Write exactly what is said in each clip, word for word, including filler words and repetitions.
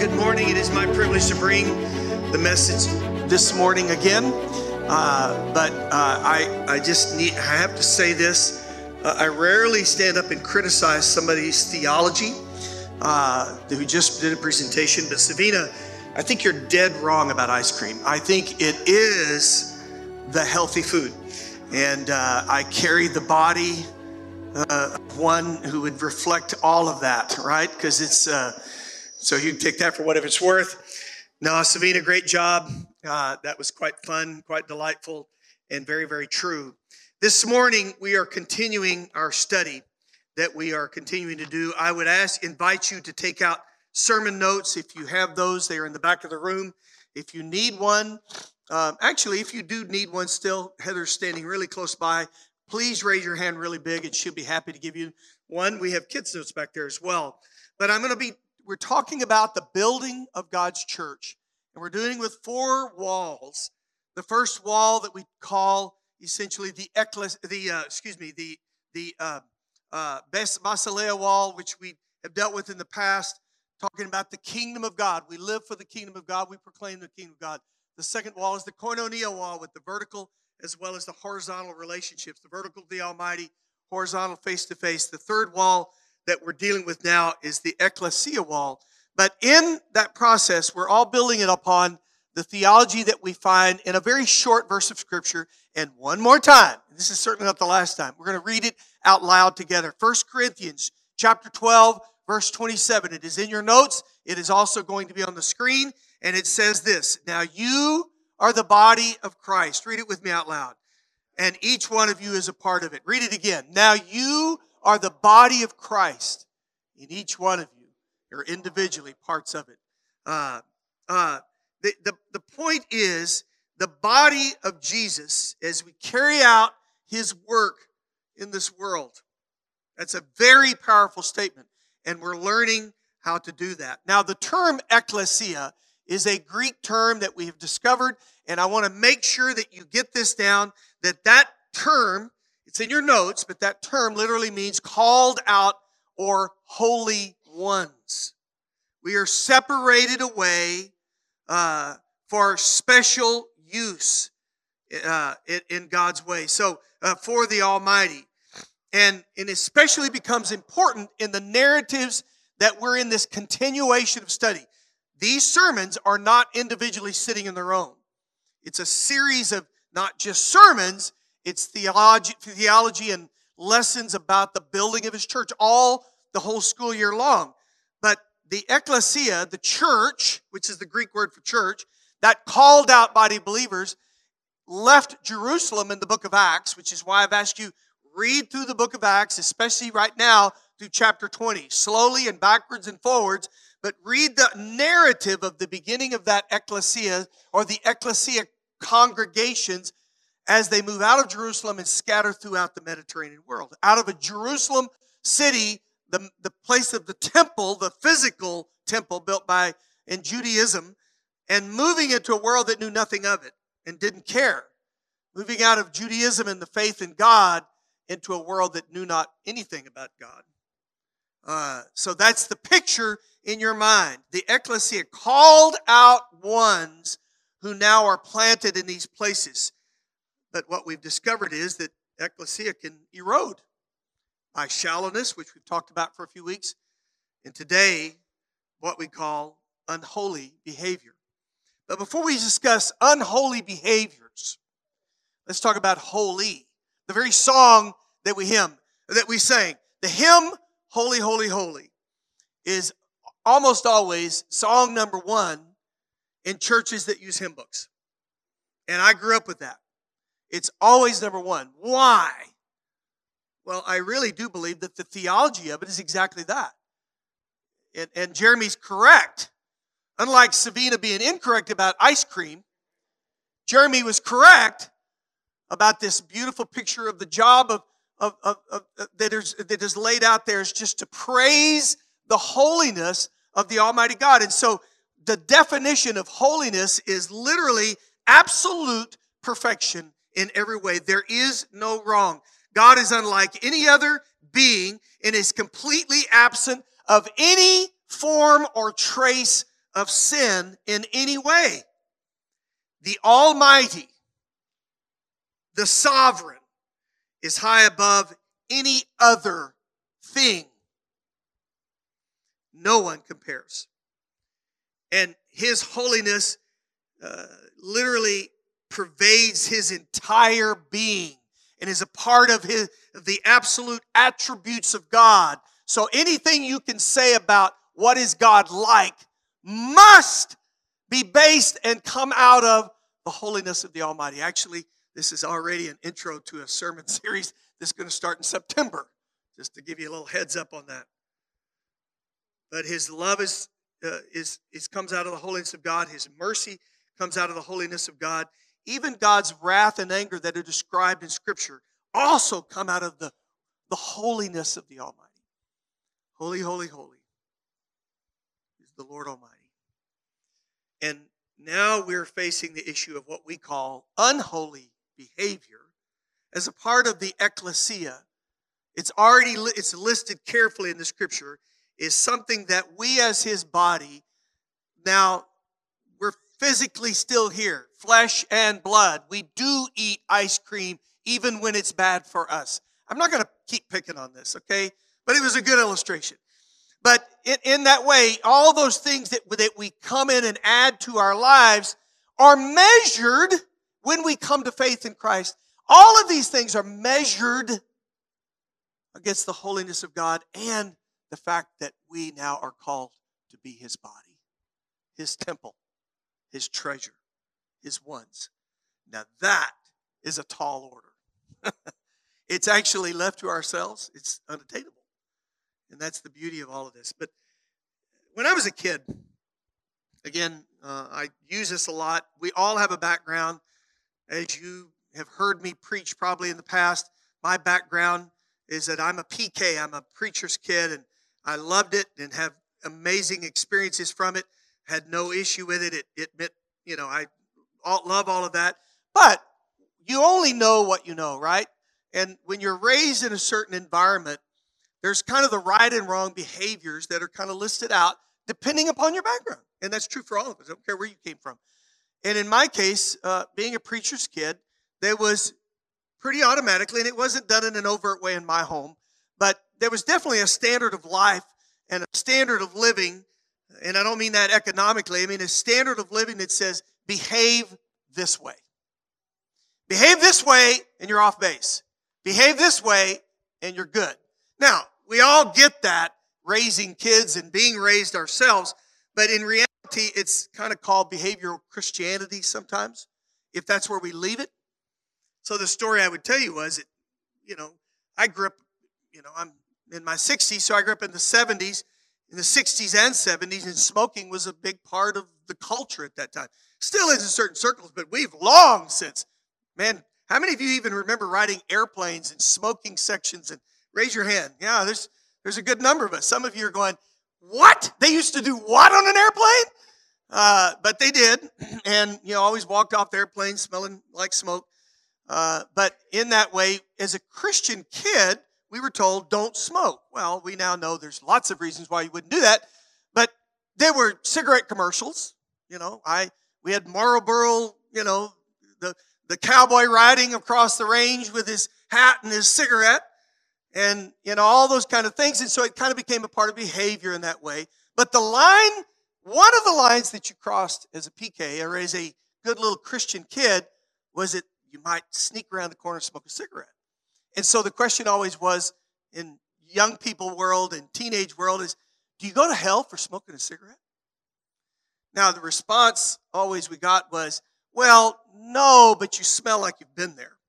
good morning. It is my privilege to bring the message this morning again. Uh, but uh, I, I just need, I have to say this. Uh, I rarely stand up and criticize somebody's theology uh, who just did a presentation. But Savina, I think you're dead wrong about ice cream. I think it is the healthy food. And uh, I carry the body uh, of one who would reflect all of that, right? Because it's, uh, so you can take that for whatever it's worth. No, Savina, great job. Uh, that was quite fun, quite delightful, and very, very true. This morning, we are continuing our study that we are continuing to do. I would ask, invite you to take out sermon notes. If you have those, they are in the back of the room. If you need one, um, actually, if you do need one still, Heather's standing really close by. Please raise your hand really big, and she'll be happy to give you one. We have kids' notes back there as well. But I'm going to be, we're talking about the building of God's church. And we're doing it with four walls. The first wall that we call essentially the eccles, the uh, excuse me, the the uh, uh, Basileia wall, which we have dealt with in the past, talking about the kingdom of God. We live for the kingdom of God. We proclaim the kingdom of God. The second wall is the Koinonia wall, with the vertical as well as the horizontal relationships. The vertical, the Almighty, horizontal, face to face. The third wall that we're dealing with now is the Ecclesia wall. But in that process, we're all building it upon the theology that we find in a very short verse of Scripture. And one more time, this is certainly not the last time, we're going to read it out loud together. First Corinthians chapter twelve, verse twenty-seven. It is in your notes. It is also going to be on the screen. And it says this: now you are the body of Christ. Read it with me out loud. And each one of you is a part of it. Read it again. Now you are the body of Christ. In each one of you are individually parts of it. Uh, uh, the, the, the point is, the body of Jesus, as we carry out his work in this world. That's a very powerful statement, and we're learning how to do that. Now, the term ecclesia is a Greek term that we have discovered, and I want to make sure that you get this down, that that term, it's in your notes, but that term literally means called out or holy ones. We are separated away uh, for special use uh, in God's way. So uh, for the Almighty. And it especially becomes important in the narratives that we're in this continuation of study. These sermons are not individually sitting in their own. It's a series of not just sermons, it's theology, theology and lessons about the building of his church, all the whole school year long. But the ecclesia, the church, which is the Greek word for church, that called out body of believers, left Jerusalem in the book of Acts, which is why I've asked you, read through the book of Acts, especially right now through chapter twenty, slowly and backwards and forwards, but read the narrative of the beginning of that ecclesia, or the ecclesia congregations, as they move out of Jerusalem and scatter throughout the Mediterranean world. Out of a Jerusalem city, the, the place of the temple, the physical temple built by in Judaism, and moving into a world that knew nothing of it and didn't care. Moving out of Judaism and the faith in God into a world that knew not anything about God. Uh, so that's the picture in your mind. The ecclesia, called out ones who now are planted in these places. But what we've discovered is that ecclesia can erode by shallowness, which we've talked about for a few weeks, and today, what we call unholy behavior. But before we discuss unholy behaviors, let's talk about holy. The very song that we hymn, that we sang, the hymn, Holy, Holy, Holy, is almost always song number one in churches that use hymn books. And I grew up with that. It's always number one. Why? Well, I really do believe that the theology of it is exactly that. And, and Jeremy's correct. Unlike Savina being incorrect about ice cream, Jeremy was correct about this beautiful picture of the job of, of, of, of, of that, is, that is laid out there is just to praise the holiness of the Almighty God. And so the definition of holiness is literally absolute perfection in every way. There is no wrong. God is unlike any other being and is completely absent of any form or trace of sin in any way. The Almighty, the Sovereign, is high above any other thing. No one compares. And His holiness uh, literally pervades His entire being and is a part of his, the absolute attributes of God. So anything you can say about what is God like must be based and come out of the holiness of the Almighty. Actually, this is already an intro to a sermon series that's going to start in September, just to give you a little heads up on that. But His love is, uh, is, is comes out of the holiness of God. His mercy comes out of the holiness of God. Even God's wrath and anger that are described in Scripture also come out of the, the holiness of the Almighty. Holy, holy, holy is the Lord Almighty. And now we're facing the issue of what we call unholy behavior as a part of the ecclesia. It's already it's listed carefully in the Scripture, is something that we as His body, now we're physically still here, flesh and blood. We do eat ice cream even when it's bad for us. I'm not going to keep picking on this, okay? But it was a good illustration. But in, in that way, all those things that, that we come in and add to our lives are measured when we come to faith in Christ. All of these things are measured against the holiness of God and the fact that we now are called to be His body, His temple, His treasure, His ones. Now that is a tall order. It's actually left to ourselves. It's unattainable. And that's the beauty of all of this. But when I was a kid, again, uh, I use this a lot. We all have a background. As you have heard me preach probably in the past, my background is that I'm a P K. I'm a preacher's kid, and I loved it and have amazing experiences from it. Had no issue with it. It, it meant, you know, I all, love all of that. But you only know what you know, right? And when you're raised in a certain environment, there's kind of the right and wrong behaviors that are kind of listed out depending upon your background. And that's true for all of us. I don't care where you came from. And in my case, uh, being a preacher's kid, there was pretty automatically, and it wasn't done in an overt way in my home, but there was definitely a standard of life and a standard of living, and I don't mean that economically, I mean a standard of living that says, behave this way. Behave this way, and you're off base. Behave this way, and you're good. Now, we all get that, raising kids and being raised ourselves, but in reality, it's kind of called behavioral Christianity sometimes, if that's where we leave it. So the story I would tell you was, that, you know, I grew up, you know, I'm in my sixties, so I grew up in the seventies, in the sixties and seventies, and smoking was a big part of the culture at that time. Still is in certain circles, but we've long since, man, how many of you even remember riding airplanes and smoking sections? And raise your hand. Yeah, there's there's a good number of us. Some of you are going, what? They used to do what on an airplane? Uh, but they did, and, you know, always walked off the airplane smelling like smoke. Uh, but in that way, as a Christian kid, we were told, don't smoke. Well, we now know there's lots of reasons why you wouldn't do that. But there were cigarette commercials. You know, I we had Marlboro, you know, the, the cowboy riding across the range with his hat and his cigarette. And, you know, all those kind of things. And so it kind of became a part of behavior in that way. But the line, one of the lines that you crossed as a P K or as a good little Christian kid was that you might sneak around the corner and smoke a cigarette. And so the question always was, in young people world and teenage world, is, do you go to hell for smoking a cigarette? Now, the response always we got was, well, no, but you smell like you've been there.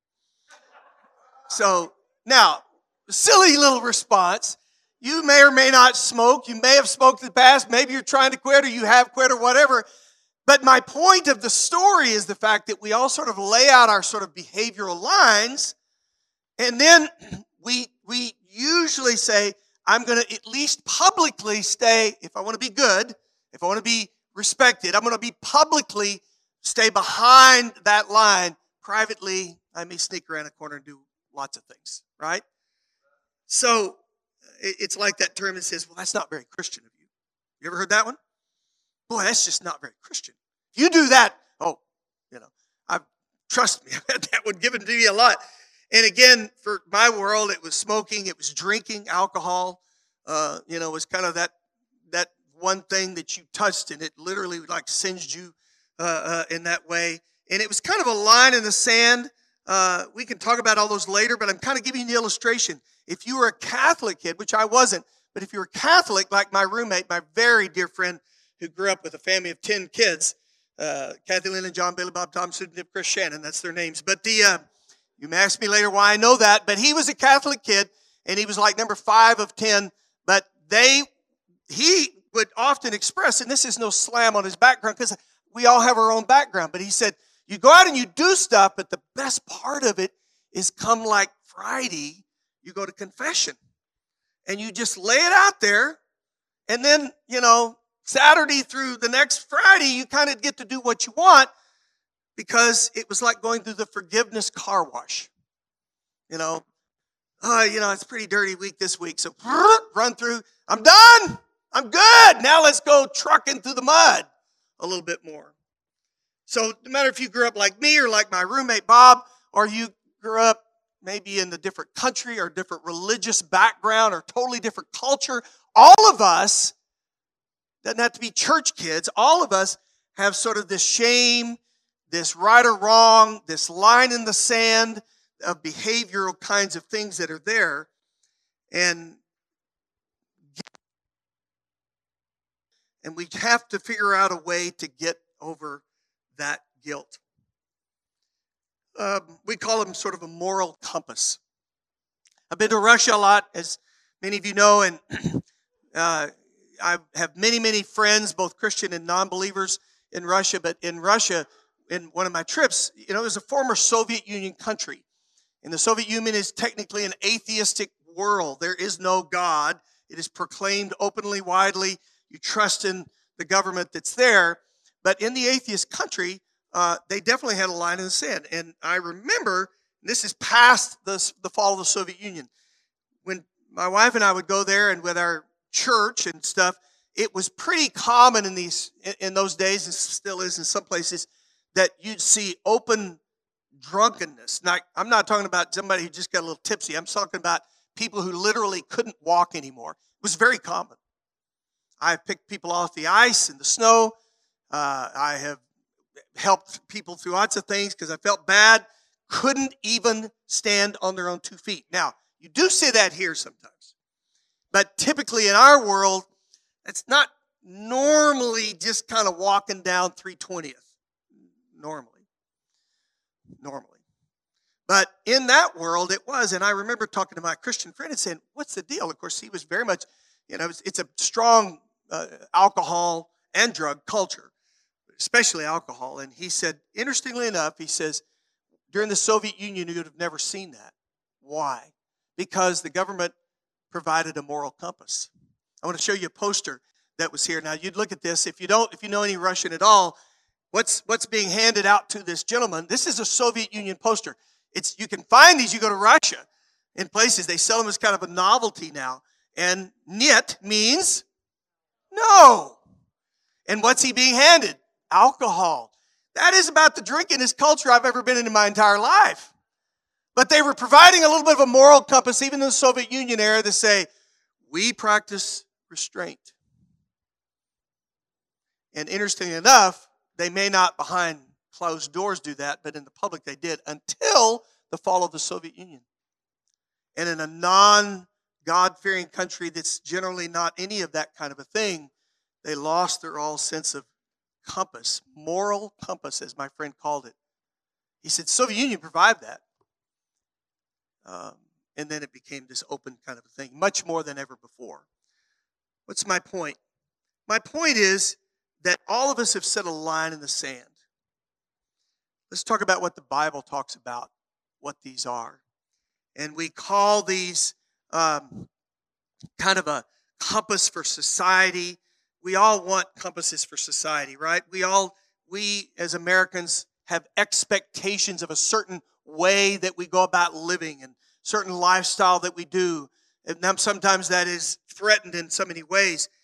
So, now, silly little response. You may or may not smoke. You may have smoked in the past. Maybe you're trying to quit or you have quit or whatever. But my point of the story is the fact that we all sort of lay out our sort of behavioral lines, and then we we usually say, I'm going to at least publicly stay, if I want to be good, if I want to be respected, I'm going to be publicly stay behind that line. Privately, I may sneak around a corner and do lots of things, right? So it's like that term that says, well, that's not very Christian of you. You ever heard that one? Boy, that's just not very Christian. If you do that, oh, you know, I trust me, that would give it to you a lot. And again, for my world, it was smoking, it was drinking alcohol. Uh, you know, it was kind of that that one thing that you touched, and it literally like singed you uh, uh, in that way. And it was kind of a line in the sand. Uh, we can talk about all those later, but I'm kind of giving you the illustration. If you were a Catholic kid, which I wasn't, but if you were Catholic, like my roommate, my very dear friend who grew up with a family of ten kids, uh, Kathy Lynn and John Bailey, Bob Thompson, Dip, Chris Shannon, that's their names. But the uh, you may ask me later why I know that, but he was a Catholic kid, and he was like number five of ten, but they, he would often express, and this is no slam on his background, because we all have our own background, but he said, you go out and you do stuff, but the best part of it is come like Friday, you go to confession. And you just lay it out there. And then, you know, Saturday through the next Friday, you kind of get to do what you want, because it was like going through the forgiveness car wash. You know, oh, you know, it's a pretty dirty week this week. So run through. I'm done. I'm good. Now let's go trucking through the mud a little bit more. So no matter if you grew up like me or like my roommate Bob, or you grew up maybe in a different country or different religious background or totally different culture, all of us, doesn't have to be church kids, all of us have sort of this shame, this right or wrong, this line in the sand of behavioral kinds of things that are there. And, and we have to figure out a way to get over that guilt. Um, we call them sort of a moral compass. I've been to Russia a lot, as many of you know, and uh, I have many, many friends, both Christian and non-believers in Russia. But in Russia, in one of my trips, you know, it was a former Soviet Union country. And the Soviet Union is technically an atheistic world. There is no God. It is proclaimed openly, widely. You trust in the government that's there. But in the atheist country, uh, they definitely had a line in the sand. And I remember, this is past the, the fall of the Soviet Union, when my wife and I would go there, and with our church and stuff, it was pretty common in these in, in those days, and still is in some places, that you'd see open drunkenness. Now, I'm not talking about somebody who just got a little tipsy. I'm talking about people who literally couldn't walk anymore. It was very common. I've picked people off the ice and the snow. Uh, I have helped people through lots of things because I felt bad. Couldn't even stand on their own two feet. Now, you do see that here sometimes. But typically in our world, it's not normally just kind of walking down three twentieth. Normally. Normally. But in that world, it was. And I remember talking to my Christian friend and saying, what's the deal? Of course, he was very much, you know, it's, it's a strong uh, alcohol and drug culture, especially alcohol. And he said, interestingly enough, he says, during the Soviet Union, you would have never seen that. Why? Because the government provided a moral compass. I want to show you a poster that was here. Now, you'd look at this. If you don't, if you know any Russian at all, what's what's being handed out to this gentleman? This is a Soviet Union poster. It's you can find these. You go to Russia in places. They sell them as kind of a novelty now. And "niet" means no. And what's he being handed? Alcohol. That is about the drinkinest culture I've ever been in in my entire life. But they were providing a little bit of a moral compass, even in the Soviet Union era, to say, we practice restraint. And interestingly enough, they may not behind closed doors do that, but in the public they did until the fall of the Soviet Union. And in a non-God-fearing country that's generally not any of that kind of a thing, they lost their all sense of compass, moral compass, as my friend called it. He said, Soviet Union provided that. Um, and then it became this open kind of a thing, much more than ever before. What's my point? My point is that all of us have set a line in the sand. Let's talk about what the Bible talks about, what these are. And we call these um, kind of a compass for society. We all want compasses for society, right? We all, we as Americans have expectations of a certain way that we go about living and certain lifestyle that we do. And sometimes that is threatened in so many ways.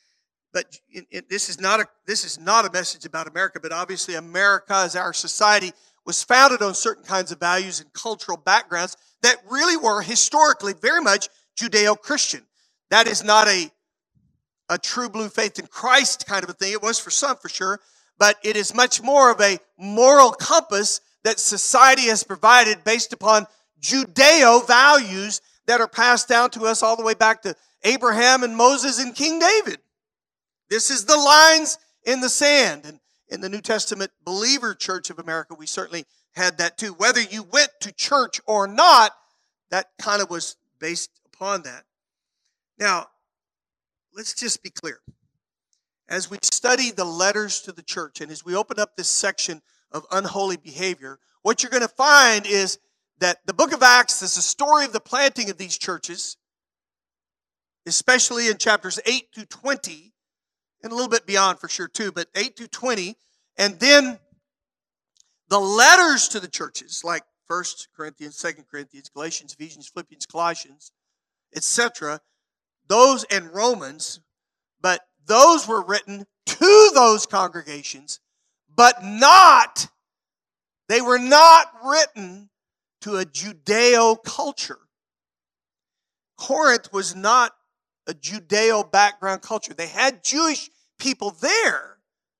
but it, it, this is not a this is not a message about America, but obviously America, as our society, was founded on certain kinds of values and cultural backgrounds that really were historically very much Judeo-Christian. That is not a, a true blue faith in Christ kind of a thing. It was for some, for sure, but it is much more of a moral compass that society has provided based upon Judeo values that are passed down to us all the way back to Abraham and Moses and King David. This is the lines in the sand. And in the New Testament believer Church of America, we certainly had that too. Whether you went to church or not, that kind of was based upon that. Now, let's just be clear. As we study the letters to the church, and as we open up this section of unholy behavior, what you're going to find is that the book of Acts is a story of the planting of these churches, especially in chapters eight to twenty, and a little bit beyond for sure too, but eight to twenty, and then the letters to the churches, like First Corinthians, Second Corinthians, Galatians, Ephesians, Philippians, Colossians, et cetera, those and Romans, but those were written to those congregations, but not, they were not written to a Judeo culture. Corinth was not a Judeo background culture. They had Jewish people there,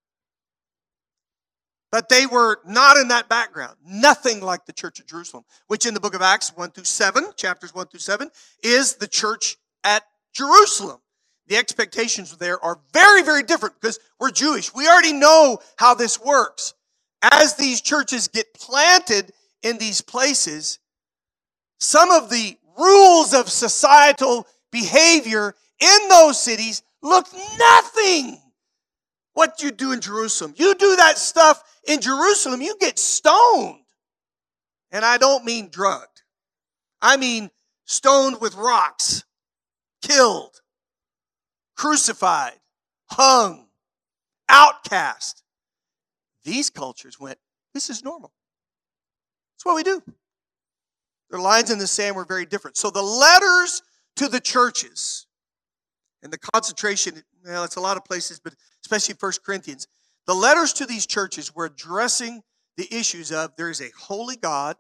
but they were not in that background. Nothing like the church at Jerusalem, which in the book of Acts one through seven, chapters one through seven, is the church at Jerusalem. The expectations there are very, very different because we're Jewish. We already know how this works. As these churches get planted in these places, some of the rules of societal behavior in those cities look nothing what you do in Jerusalem. You do that stuff in Jerusalem, you get stoned. And I don't mean drugged. I mean stoned with rocks, killed, crucified, hung, outcast. These cultures went, this is normal. That's what we do. Their lines in the sand were very different. So the letters to the churches, and the concentration, well, it's a lot of places, but especially First Corinthians, the letters to these churches were addressing the issues of there is a holy God,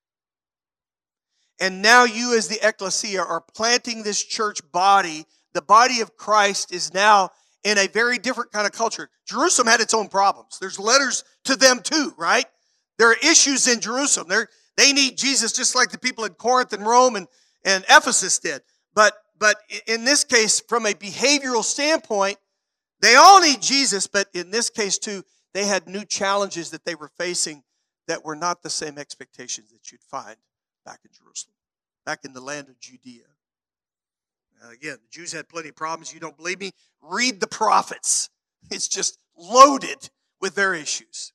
and now you as the ecclesia are planting this church body. The body of Christ is now in a very different kind of culture. Jerusalem had its own problems. There's letters to them too, right? There are issues in Jerusalem. They're, they need Jesus just like the people in Corinth and Rome and, and Ephesus did. But, but in this case, from a behavioral standpoint, they all need Jesus, but in this case too, they had new challenges that they were facing that were not the same expectations that you'd find back in Jerusalem, back in the land of Judea. Now again, the Jews had plenty of problems. You don't believe me? Read the prophets. It's just loaded with their issues.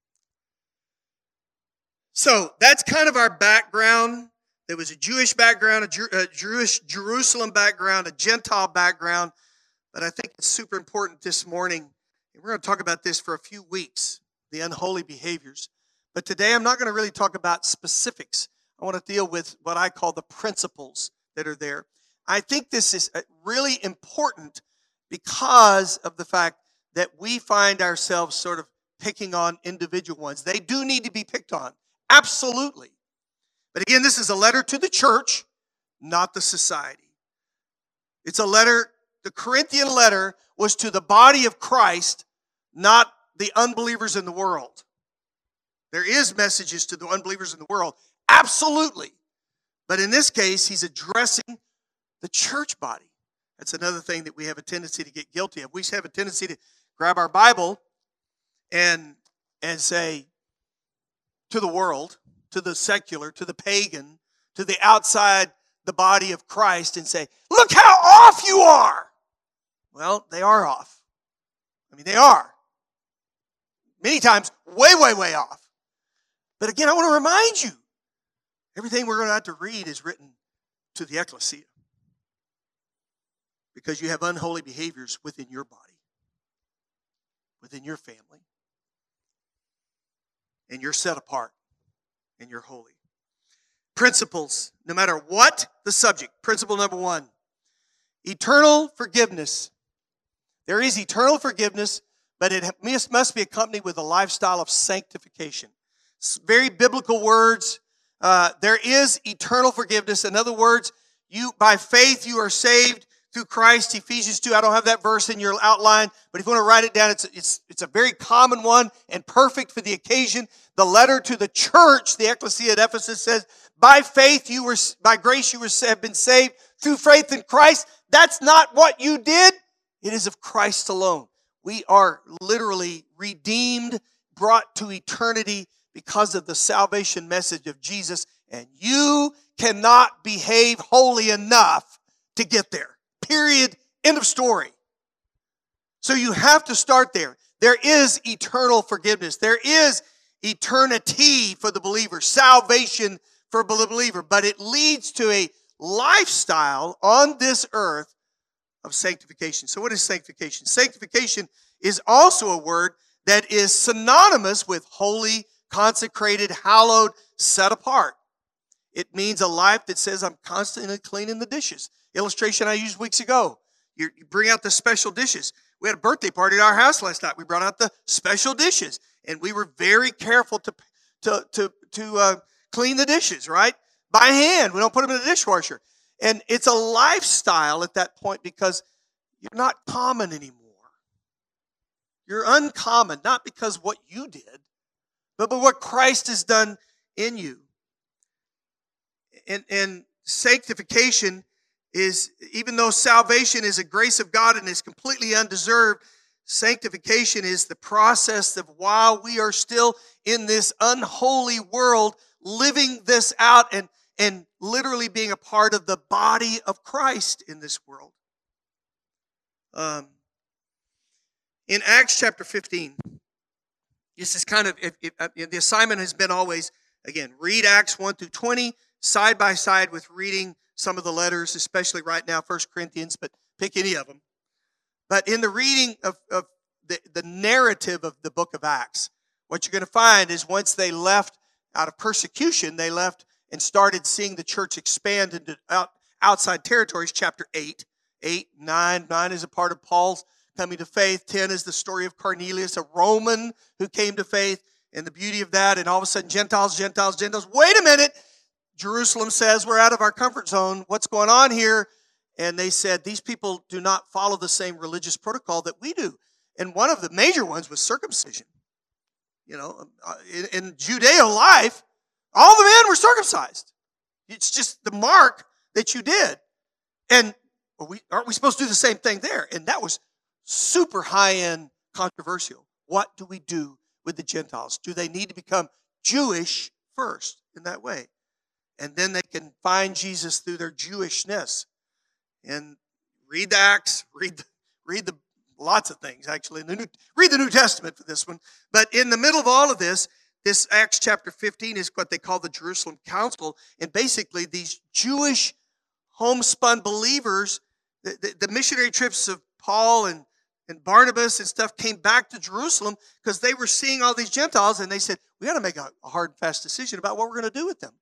So that's kind of our background. There was a Jewish background, a, Jer- a Jewish Jerusalem background, a Gentile background. But I think it's super important this morning, and we're going to talk about this for a few weeks, the unholy behaviors. But today I'm not going to really talk about specifics. I want to deal with what I call the principles that are there. I think this is really important because of the fact that we find ourselves sort of picking on individual ones. They do need to be picked on, absolutely. But again, this is a letter to the church, not the society. It's a letter. The Corinthian letter was to the body of Christ, not the unbelievers in the world. There is messages to the unbelievers in the world, absolutely. But in this case, he's addressing the church body. That's another thing that we have a tendency to get guilty of. We have a tendency to grab our Bible and, and say to the world, to the secular, to the pagan, to the outside the body of Christ and say, look how off you are. Well, they are off. I mean, they are. Many times, way, way, way off. But again, I want to remind you, everything we're going to have to read is written to the ecclesia. Because you have unholy behaviors within your body, within your family. And you're set apart, and you're holy. Principles, no matter what the subject. Principle number one, eternal forgiveness. There is eternal forgiveness, but it must must be accompanied with a lifestyle of sanctification. It's very biblical words. Uh, there is eternal forgiveness. In other words, you by faith you are saved through Christ. Ephesians two. I don't have that verse in your outline, but if you want to write it down, it's it's it's a very common one and perfect for the occasion. The letter to the church, the ecclesia at Ephesus, says, "By faith you were, by grace you were have been saved through faith in Christ." That's not what you did. It is of Christ alone. We are literally redeemed, brought to eternity because of the salvation message of Jesus, and you cannot behave holy enough to get there. Period. End of story. So you have to start there. There is eternal forgiveness. There is eternity for the believer, salvation for the believer, but it leads to a lifestyle on this earth of sanctification. So what is sanctification? Sanctification is also a word that is synonymous with holy, consecrated, hallowed, set apart. It means a life that says, I'm constantly cleaning the dishes. Illustration I used weeks ago. You, you bring out the special dishes. We had a birthday party at our house last night. We brought out the special dishes, and we were very careful to to to to uh, clean the dishes, right? By hand. We don't put them in the dishwasher. And it's a lifestyle at that point because you're not common anymore. You're uncommon, not because what you did, but, but what Christ has done in you. And, and sanctification is, even though salvation is a grace of God and is completely undeserved, sanctification is the process of while we are still in this unholy world, living this out and, and literally being a part of the body of Christ in this world. Um, in Acts chapter fifteen, this is kind of, if, if, the assignment has been always, again, read Acts one through twenty, side by side with reading some of the letters, especially right now, First Corinthians, but pick any of them. But in the reading of, of the, the narrative of the book of Acts, what you're going to find is once they left out of persecution, they left and started seeing the church expand into out, outside territories, chapter eight, eight, nine. nine is a part of Paul's coming to faith. ten is the story of Cornelius, a Roman who came to faith, and the beauty of that. And all of a sudden, Gentiles, Gentiles, Gentiles. Wait a minute. Jerusalem says, we're out of our comfort zone. What's going on here? And they said, these people do not follow the same religious protocol that we do. And one of the major ones was circumcision. You know, in, in Judeo life, all the men were circumcised. It's just the mark that you did. And are we, aren't we supposed to do the same thing there? And that was super high-end controversial. What do we do with the Gentiles? Do they need to become Jewish first in that way? And then they can find Jesus through their Jewishness. And read the Acts, read the, read the lots of things actually. In the New, read the New Testament for this one. But in the middle of all of this, this Acts chapter fifteen is what they call the Jerusalem Council. And basically these Jewish homespun believers, the, the, the missionary trips of Paul and, and Barnabas and stuff came back to Jerusalem because they were seeing all these Gentiles and they said, we got to make a, a hard and fast decision about what we're going to do with them.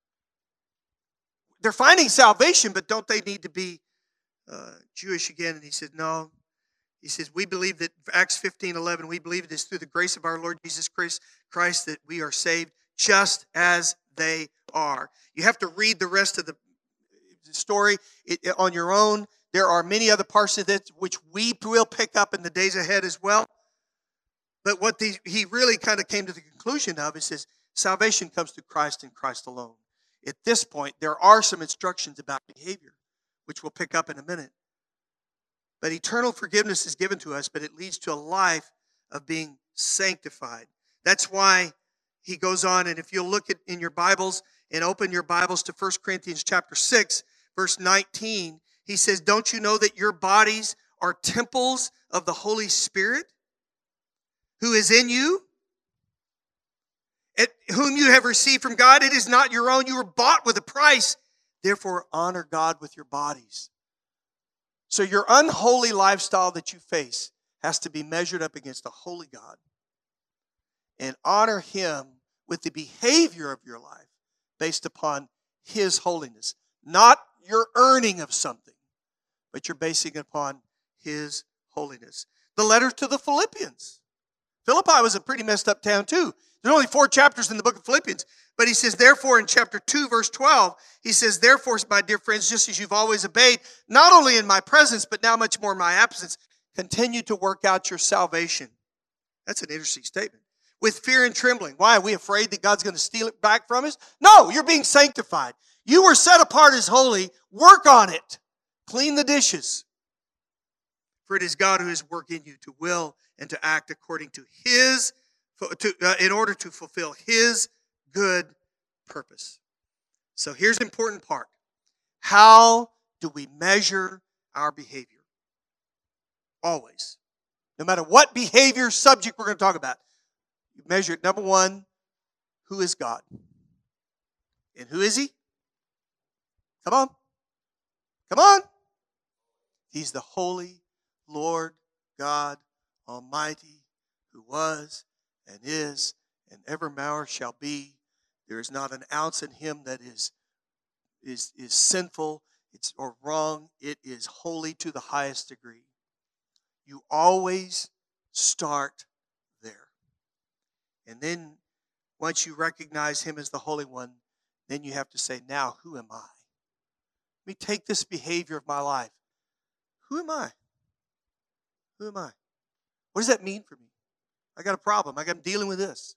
They're finding salvation, but don't they need to be uh, Jewish again? And he said, no. He says, we believe that, Acts fifteen eleven, we believe it is through the grace of our Lord Jesus Christ, Christ that we are saved just as they are. You have to read the rest of the story it, on your own. There are many other parts of it which we will pick up in the days ahead as well. But what the, he really kind of came to the conclusion of is says, salvation comes through Christ and Christ alone. At this point, there are some instructions about behavior, which we'll pick up in a minute. But eternal forgiveness is given to us, but it leads to a life of being sanctified. That's why he goes on, and if you'll look at in your Bibles and open your Bibles to First Corinthians chapter six, verse nineteen, he says, don't you know that your bodies are temples of the Holy Spirit who is in you? At whom you have received from God, it is not your own. You were bought with a price. Therefore, honor God with your bodies. So your unholy lifestyle that you face has to be measured up against a holy God. And honor Him with the behavior of your life based upon His holiness. Not your earning of something, but you're basing it upon His holiness. The letter to the Philippians. Philippi was a pretty messed up town too. There's only four chapters in the book of Philippians. But he says, therefore, in chapter two, verse twelve, he says, therefore, my dear friends, just as you've always obeyed, not only in my presence, but now much more in my absence, continue to work out your salvation. That's an interesting statement. With fear and trembling. Why? Are we afraid that God's going to steal it back from us? No, you're being sanctified. You were set apart as holy. Work on it. Clean the dishes. For it is God who is working you to will and to act according to His, to, uh, in order to fulfill His good purpose. So here's the important part. How do we measure our behavior? Always. No matter what behavior subject we're going to talk about. You measure it. Number one, who is God? And who is He? Come on. Come on. He's the holy Lord God Almighty, who was and is and evermore shall be. There is not an ounce in Him that is, is, is sinful it's, or wrong. It is holy to the highest degree. You always start there. And then once you recognize Him as the Holy One, then you have to say, now who am I? Let me take this behavior of my life. Who am I? Who am I? What does that mean for me? I got a problem. I got, I'm dealing with this.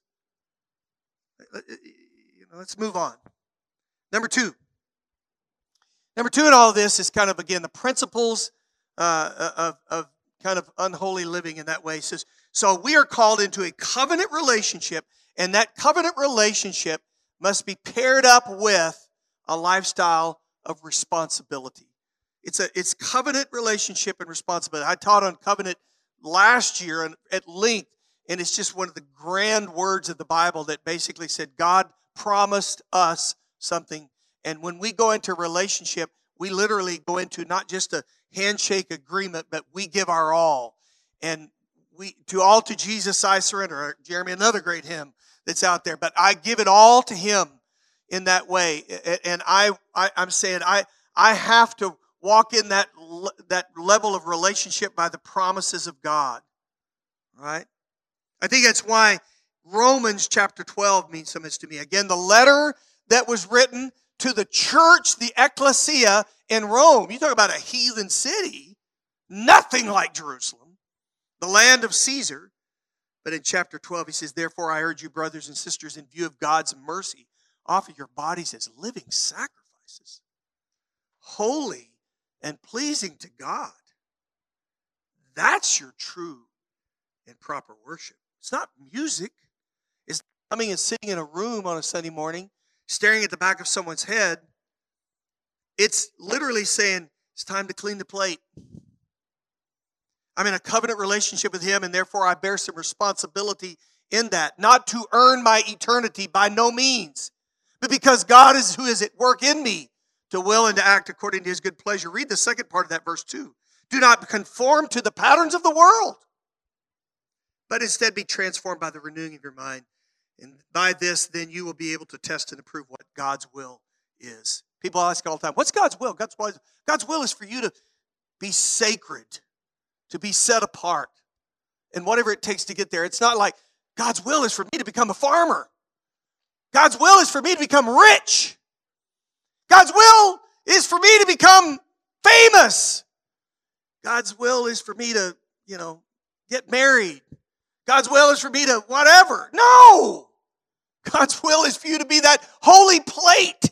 You know, let's move on. Number two. Number two in all of this is kind of, again, the principles uh, of, of kind of unholy living in that way. It says, so we are called into a covenant relationship, and that covenant relationship must be paired up with a lifestyle of responsibility. It's a it's covenant relationship and responsibility. I taught on covenant last year at length, and it's just one of the grand words of the Bible that basically said God promised us something. And when we go into a relationship, we literally go into not just a handshake agreement, but we give our all. And we to all to Jesus I surrender. Jeremy, another great hymn that's out there. But I give it all to Him in that way. And I, I I'm saying I I have to walk in that, that level of relationship by the promises of God. Right? I think that's why Romans chapter twelve means so much to me. Again, the letter that was written to the church, the ecclesia in Rome. You talk about a heathen city. Nothing like Jerusalem. The land of Caesar. But in chapter twelve, he says, therefore I urge you, brothers and sisters, in view of God's mercy, offer your bodies as living sacrifices, holy and pleasing to God. That's your true and proper worship. It's not music. It's not coming and sitting in a room on a Sunday morning, staring at the back of someone's head. It's literally saying, it's time to clean the plate. I'm in a covenant relationship with Him, and therefore I bear some responsibility in that. Not to earn my eternity, by no means, but because God is who is at work in me to will and to act according to His good pleasure. Read the second part of that verse too. Do not conform to the patterns of the world, but instead be transformed by the renewing of your mind. And by this, then you will be able to test and approve what God's will is. People ask all the time, what's God's will? God's will, God's will is for you to be sacred, to be set apart, and whatever it takes to get there. It's not like God's will is for me to become a farmer. God's will is for me to become rich. God's will is for me to become famous. God's will is for me to, you know, get married. God's will is for me to whatever. No! God's will is for you to be that holy plate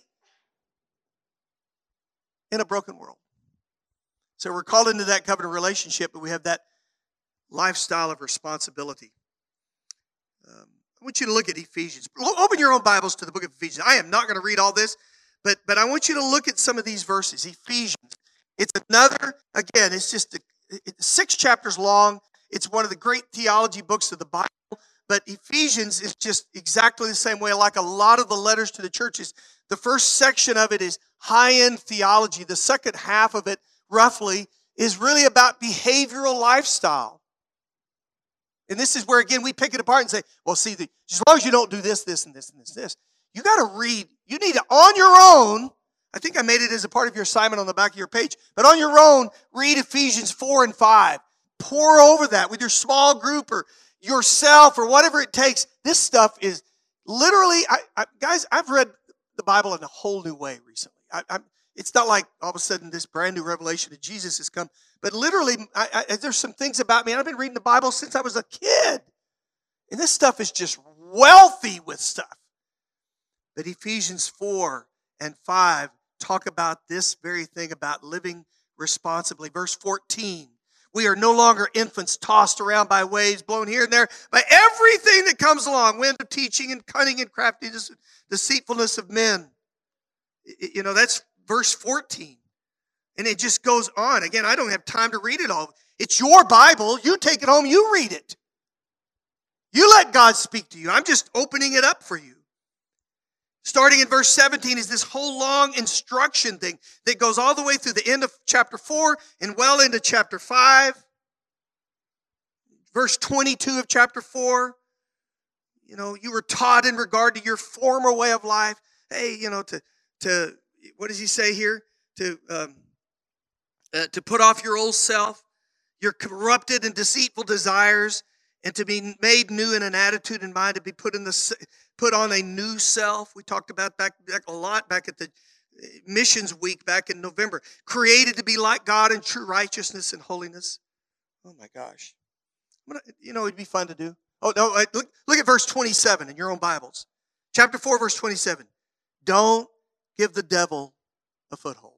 in a broken world. So we're called into that covenant relationship, but we have that lifestyle of responsibility. Um, I want you to look at Ephesians. Open your own Bibles to the book of Ephesians. I am not going to read all this, but, but I want you to look at some of these verses. Ephesians. It's another, again, it's just a, it's six chapters long. It's one of the great theology books of the Bible. But Ephesians is just exactly the same way, like a lot of the letters to the churches. The first section of it is high-end theology. The second half of it, roughly, is really about behavioral lifestyle. And this is where, again, we pick it apart and say, well, see, the, as long as you don't do this, this, and this, and this, this, you got to read. You need to, on your own, I think I made it as a part of your assignment on the back of your page, but on your own, read Ephesians four and five. pour over that with your small group or yourself or whatever it takes. This stuff is literally, I, I, guys, I've read the Bible in a whole new way recently. I, I'm, it's not like all of a sudden this brand new revelation of Jesus has come, but literally I, I, there's some things about me. And I've been reading the Bible since I was a kid. And this stuff is just wealthy with stuff. But Ephesians four and five talk about this very thing about living responsibly. Verse fourteen, we are no longer infants tossed around by waves, blown here and there, by everything that comes along, wind of teaching and cunning and craftiness, deceitfulness of men. You know, that's verse fourteen. And it just goes on. Again, I don't have time to read it all. It's your Bible. You take it home, you read it. You let God speak to you. I'm just opening it up for you. Starting in verse seventeen is this whole long instruction thing that goes all the way through the end of chapter four and well into chapter five. Verse twenty-two of chapter four. You know, you were taught in regard to your former way of life. Hey, you know, to, to what does he say here? To, um, uh, to put off your old self, your corrupted and deceitful desires, and to be made new in an attitude and mind, to be put in the put on a new self. We talked about back, back a lot back at the missions week back in November. Created to be like God in true righteousness and holiness. Oh my gosh. You know, it'd be fun to do. Oh, no, look, look at verse twenty-seven in your own Bibles. Chapter four, verse twenty-seven. Don't give the devil a foothold.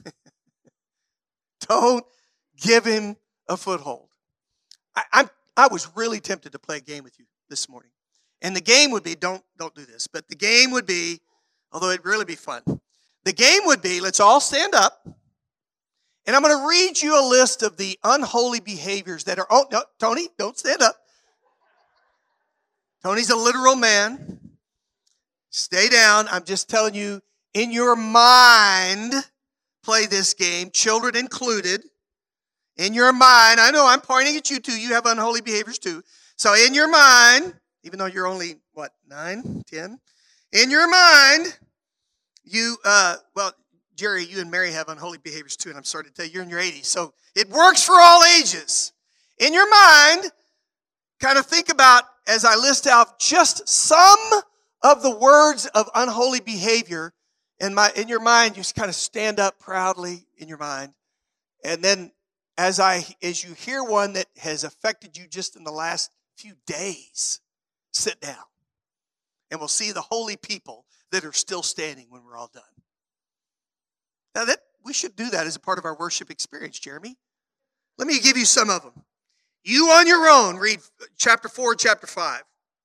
Don't give him a foothold. I, I'm, I was really tempted to play a game with you this morning. And the game would be, don't, don't do this, but the game would be, although it'd really be fun. The game would be, let's all stand up. And I'm going to read you a list of the unholy behaviors that are, oh, no, Tony, don't stand up. Tony's a literal man. Stay down. I'm just telling you, in your mind, play this game, children included. In your mind, I know I'm pointing at you too. You have unholy behaviors too. So in your mind, even though you're only, what, nine, ten? In your mind, you, uh, well, Jerry, you and Mary have unholy behaviors too, and I'm sorry to tell you, you're in your eighties. So it works for all ages. In your mind, kind of think about, as I list out just some of the words of unholy behavior, in, my, in your mind, you just kind of stand up proudly in your mind. And then as I, as you hear one that has affected you just in the last few days, sit down. And we'll see the holy people that are still standing when we're all done. Now that we should do that as a part of our worship experience, Jeremy. Let me give you some of them. You on your own, read chapter four, chapter five.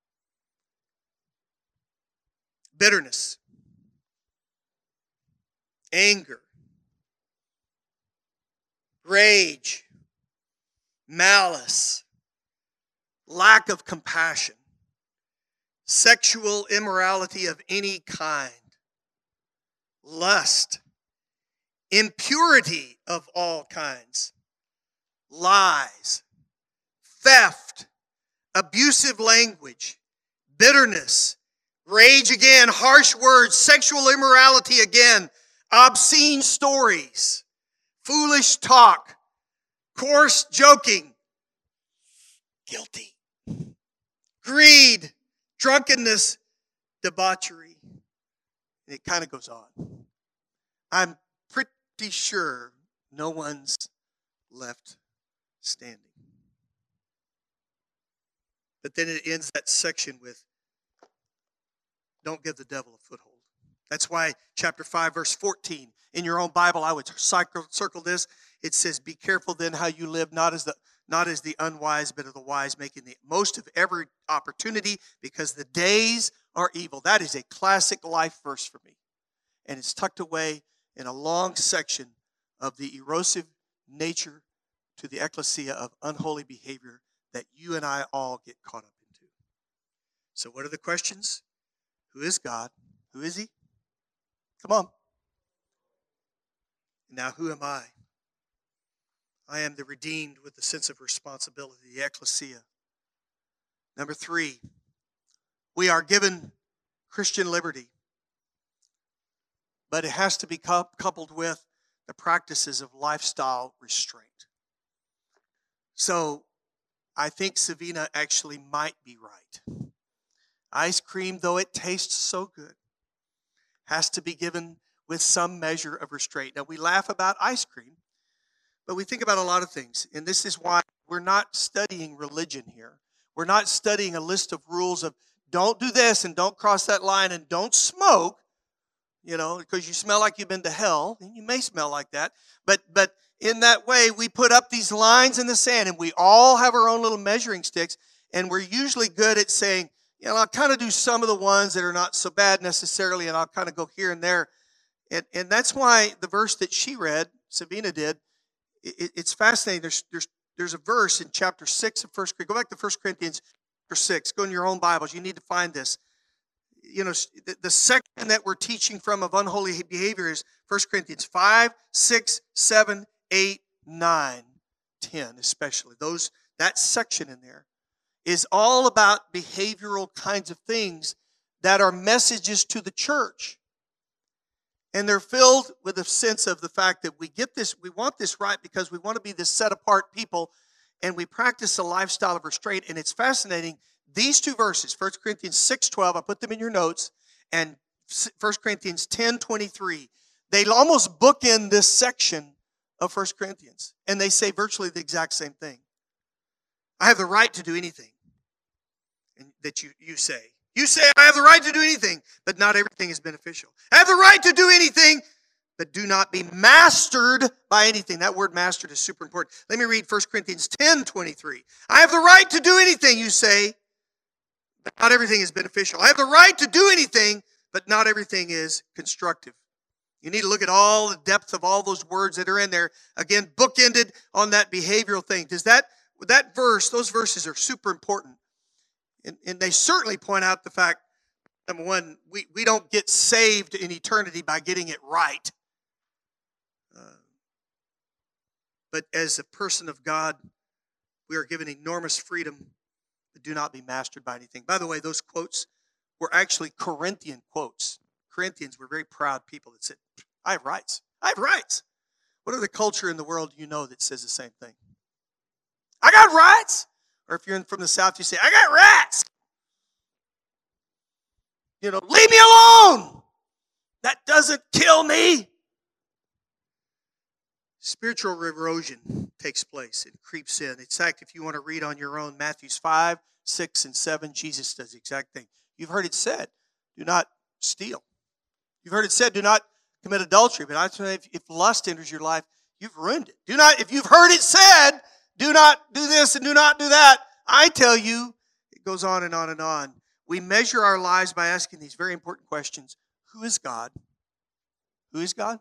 Bitterness. Anger. Rage. Malice. Lack of compassion. Sexual immorality of any kind. Lust. Impurity of all kinds. Lies. Theft. Abusive language. Bitterness. Rage again. Harsh words. Sexual immorality again. Obscene stories. Foolish talk. Coarse joking. Guilty. Greed. Drunkenness. Debauchery. And it kind of goes on. I'm pretty sure no one's left standing. But then it ends that section with, don't give the devil a foothold. That's why chapter five, verse fourteen, in your own Bible, I would circle, circle this. It says, be careful then how you live, not as the not as the unwise, but of the wise, making the most of every opportunity, because the days are evil. That is a classic life verse for me. And it's tucked away in a long section of the erosive nature to the ecclesia of unholy behavior that you and I all get caught up into. So what are the questions? Who is God? Who is he? Come on. Now who am I? I am the redeemed with a sense of responsibility, the ecclesia. Number three, we are given Christian liberty, but it has to be coupled with the practices of lifestyle restraint. So I think Savina actually might be right. Ice cream, though it tastes so good, has to be given with some measure of restraint. Now, we laugh about ice cream, but we think about a lot of things. And this is why we're not studying religion here. We're not studying a list of rules of don't do this and don't cross that line and don't smoke, you know, because you smell like you've been to hell. And you may smell like that. But, but in that way, we put up these lines in the sand, and we all have our own little measuring sticks. And we're usually good at saying, you know, I'll kind of do some of the ones that are not so bad necessarily, and I'll kind of go here and there. And, and that's why the verse that she read, Savina did, it, it's fascinating. There's, there's, there's a verse in chapter six of First Corinthians. Go back to First Corinthians chapter six. Go in your own Bibles. You need to find this. You know, the, the section that we're teaching from of unholy behavior is First Corinthians five, six, seven, eight, nine, ten, especially. Those, that section in there is all about behavioral kinds of things that are messages to the church. And they're filled with a sense of the fact that we get this, we want this right because we want to be this set-apart people, and we practice a lifestyle of restraint. And it's fascinating. These two verses, First Corinthians six twelve, I put them in your notes, and First Corinthians ten twenty-three, they almost bookend this section of First Corinthians, and they say virtually the exact same thing. I have the right to do anything and that you, you say. You say, I have the right to do anything, but not everything is beneficial. I have the right to do anything, but do not be mastered by anything. That word mastered is super important. Let me read First Corinthians ten twenty-three. I have the right to do anything, you say, but not everything is beneficial. I have the right to do anything, but not everything is constructive. You need to look at all the depth of all those words that are in there. Again, bookended on that behavioral thing. Does that, that verse, those verses are super important. And, and they certainly point out the fact, number one, we, we don't get saved in eternity by getting it right. Uh, but as a person of God, we are given enormous freedom, but do not be mastered by anything. By the way, those quotes were actually Corinthian quotes. Corinthians were very proud people that said, I have rights. I have rights. What other culture in the world do you know that says the same thing? I got rights. Or if you're from the South, you say, I got rats. You know, leave me alone. That doesn't kill me. Spiritual erosion takes place. It creeps in. In fact, if you want to read on your own, Matthew five, six, and seven, Jesus does the exact thing. You've heard it said, do not steal. You've heard it said, do not commit adultery. But I say, if, if lust enters your life, you've ruined it. Do not, if you've heard it said, do not do this and do not do that. I tell you, it goes on and on and on. We measure our lives by asking these very important questions. Who is God? Who is God?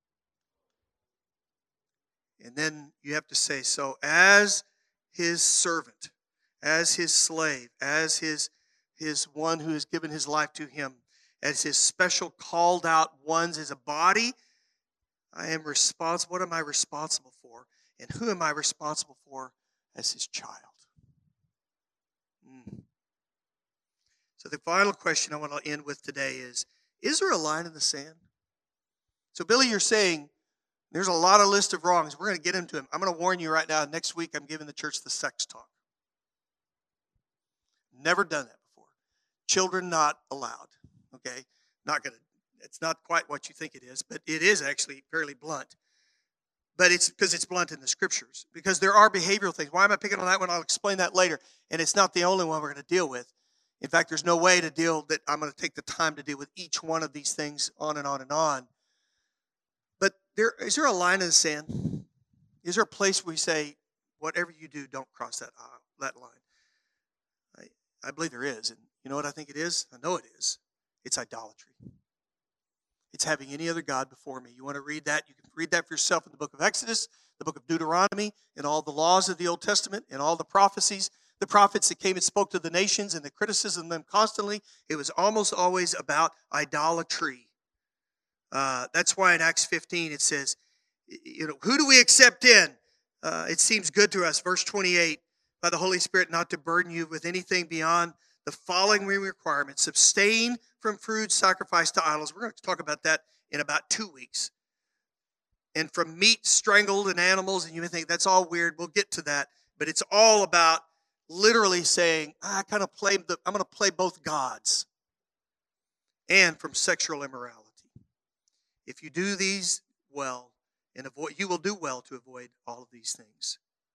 And then you have to say, so as his servant, as his slave, as his, his one who has given his life to him, as his special called out ones as a body, I am responsible. What am I responsible for? And who am I responsible for as his child? Mm. So the final question I want to end with today is, is there a line in the sand? So Billy, you're saying there's a lot of list of wrongs. We're going to get into them. I'm going to warn you right now, next week I'm giving the church the sex talk. Never done that before. Children not allowed. Okay? Not going to, it's not quite what you think it is, but it is actually fairly blunt. But it's because it's blunt in the scriptures. Because there are behavioral things. Why am I picking on that one? I'll explain that later. And it's not the only one we're going to deal with. In fact, there's no way to deal that I'm going to take the time to deal with each one of these things on and on and on. But there is there a line in the sand? Is there a place where we say, whatever you do, don't cross that aisle, that line? I, I believe there is. And you know what I think it is? I know it is. It's idolatry. It's having any other God before me. You want to read that? You can read that for yourself in the book of Exodus, the book of Deuteronomy, and all the laws of the Old Testament, and all the prophecies. The prophets that came and spoke to the nations and the criticism of them constantly, it was almost always about idolatry. Uh, that's why in Acts fifteen it says, you know, who do we accept in? Uh, it seems good to us, verse twenty-eight, by the Holy Spirit not to burden you with anything beyond the following requirements. Abstain from food sacrificed to idols. We're going to talk about that in about two weeks. And from meat strangled and animals, and you may think that's all weird. We'll get to that. But it's all about literally saying, I kind of play the, I'm going to play both gods, and from sexual immorality. If you do these well, and avoid, you will do well to avoid all of these things.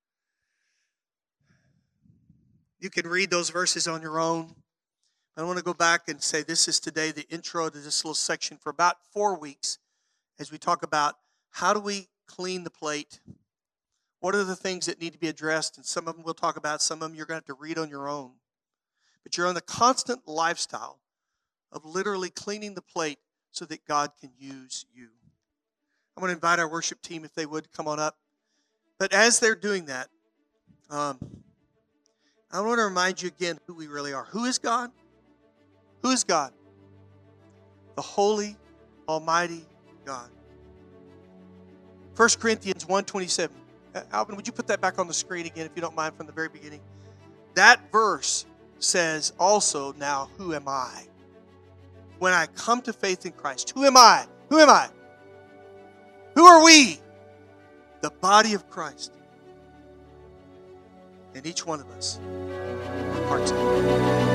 You can read those verses on your own. I want to go back and say this is today the intro to this little section for about four weeks as we talk about how do we clean the plate. What are the things that need to be addressed? And some of them we'll talk about. Some of them you're going to have to read on your own. But you're on the constant lifestyle of literally cleaning the plate so that God can use you. I'm going to invite our worship team, if they would, come on up. But as they're doing that, um, I want to remind you again who we really are. Who is God? Who is God? The holy, almighty God. First Corinthians one twenty-seven. Alvin, would you put that back on the screen again, if you don't mind, from the very beginning? That verse says also, now, who am I? When I come to faith in Christ, who am I? Who am I? Who are we? The body of Christ. And each one of us are parts of it.